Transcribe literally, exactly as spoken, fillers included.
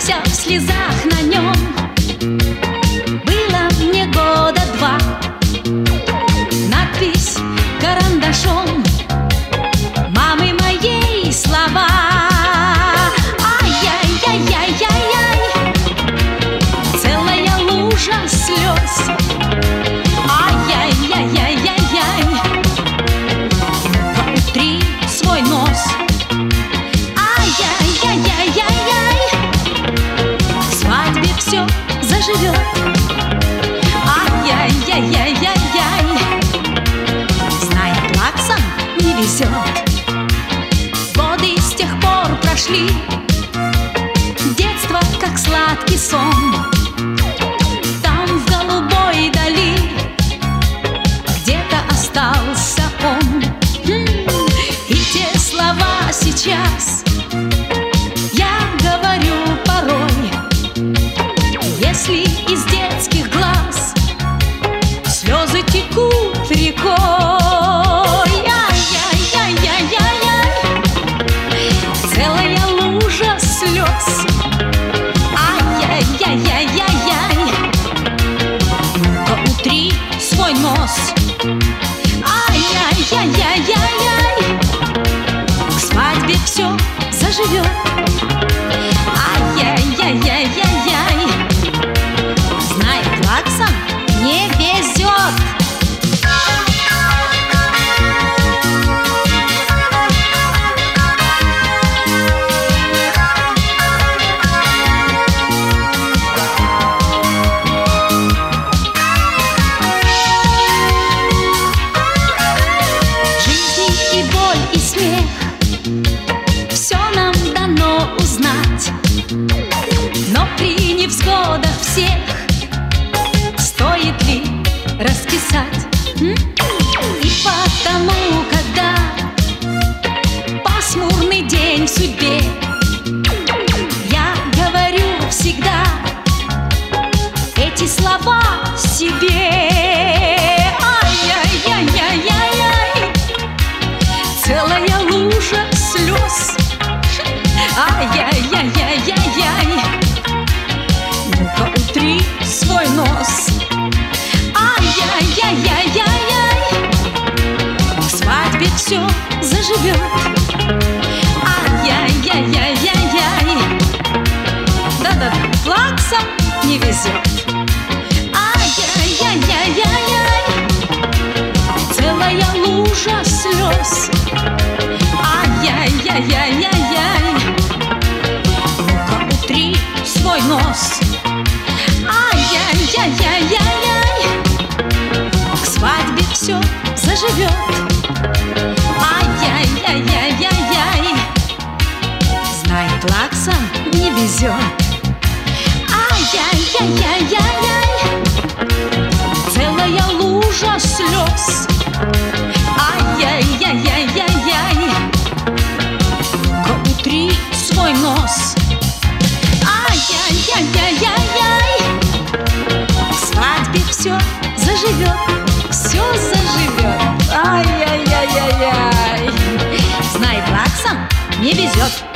вся в слезах на нем. Было мне года два. Надпись карандашом мамы моей слова. Ай-яй-яй-яй-яй-яй, целая лужа слез. Ай-яй-яй-яй-яй-яй, поутри свой нос. Ай-яй-яй-яй-яй-яй, к свадьбе все заживет. Ай-яй-яй-яй-яй-яй, знает, плаксам не везет. Годы с тех пор прошли, детство как сладкий сон. Там в голубой дали где-то остался он. И те слова сейчас я говорю порой, если из детских глаз слезы текут рекой. Ай-яй-яй-яй-яй-яй, целая лужа слез. Ай-яй-яй-яй-яй-яй, ну-ка утри свой нос. Ай-яй-яй-яй-яй-яй, к свадьбе все заживет. Ай-яй-яй-яй-яй-яй, знает, плаксам не везет. Жизнь и боль, и смех, все нам дано узнать. Но при невзгодах всех стоит ли раскисать? М? И потому, когда пасмурный день в судьбе, я говорю всегда эти слова себе. Ай-яй-яй-яй-яй-яй, целая лужа слез. Ай-яй-яй-яй-яй-яй, ну-ка утри свой нос. Ай-яй-яй-яй-яй-яй, к свадьбе все заживет. Ай-яй-яй-яй-яй-яй, да-да-да, плаксам не везет. Ай-яй-яй-яй-яй-яй, целая лужа слез. Ай-яй-яй-яй-яй-яй, ну-ка утри свой нос. Ай-яй-яй-яй-яй-яй, к свадьбе все заживет. Ай-яй-яй-яй-яй-яй, знает, плаксам не везет. Ай-яй-яй-яй-яй-яй, целая лужа слез. Ай-яй-яй-яй-яй-яй, ну-ка утри свой нос. Ай-яй-яй-яй-яй-яй, к свадьбе все заживет, все заживет. Ай-яй-яй-яй-яй, знает, плаксам не везет.